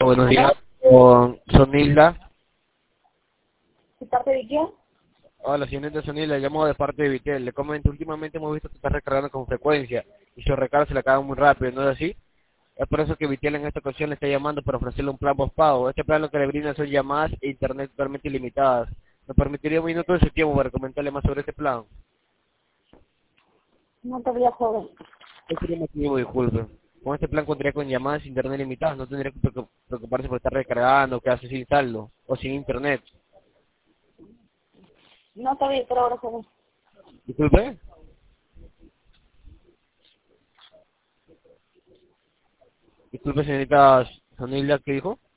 Buenos días, ¿Hola? con Sonilda. ¿De parte de quién? Hola, señorita Sonilda, llamo de parte de Vitel. Le comento, últimamente hemos visto que está recargando con frecuencia y su recarga se le acaba muy rápido, ¿no es así? Es por eso que Vitel en esta ocasión le está llamando para ofrecerle un plan postpago. Este plan lo que le brinda son llamadas e internet totalmente ilimitadas. ¿Me permitiría un minuto de su tiempo para comentarle más sobre este plan? No te voy a joder. ¿Qué sería el motivo? Disculpe. Con este plan contaría con llamadas e internet ilimitadas, no tendría que preocuparse por estar recargando, quedarse sin saldo o sin internet. No te voy a por ahora, joder. Disculpe. Disculpe, señorita Sonilda, ¿qué dijo?